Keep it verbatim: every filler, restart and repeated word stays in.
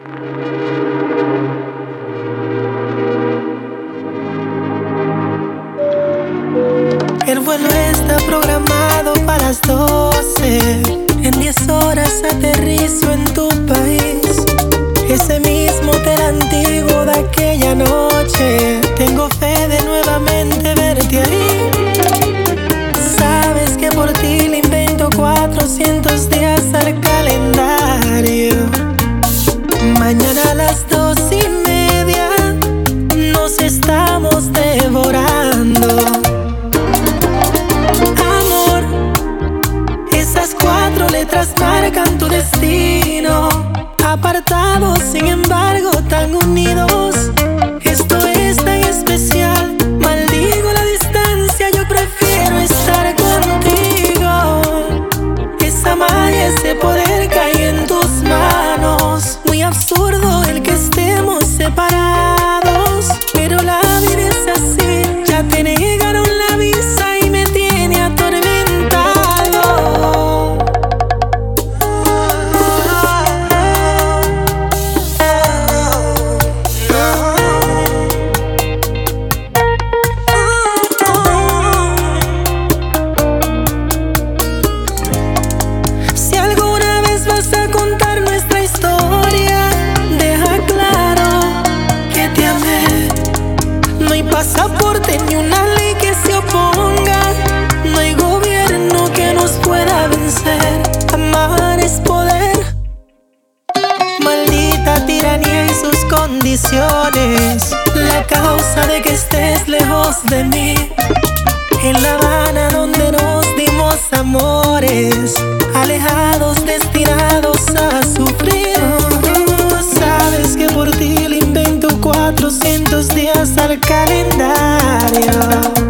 El vuelo está programado para las doce. En diez horas aterrizo en tu país. Ese mismo hotel antiguo de aquella noche. Tengo fe de nuevamente verte ahí. Sabes que por ti le invento cuatrocientos días al calendario. Mañana a las dos y media nos estamos devorando. Amor, esas cuatro letras marcan tu destino. Apartados, sin embargo, tan unidos. Esto es tan especial. Maldigo la distancia, yo prefiero estar contigo. Esa magia, ese poder cae en tus manos. Muy absurdo el que estemos separados, pero la vida es así. Ya te negaron la visa y me tiene atormentado. Si alguna vez vas a contar nuestra historia, deja claro que te amé. No hay pasaporte ni una ley que se oponga. No hay gobierno que nos pueda vencer. Amar es poder. Maldita tiranía y sus condiciones, la causa de que estés lejos de mí. En La Habana donde nos dimos amores, alejados, destinados a sufrir. Sabes que por ti le invento cuatrocientos días al calendario.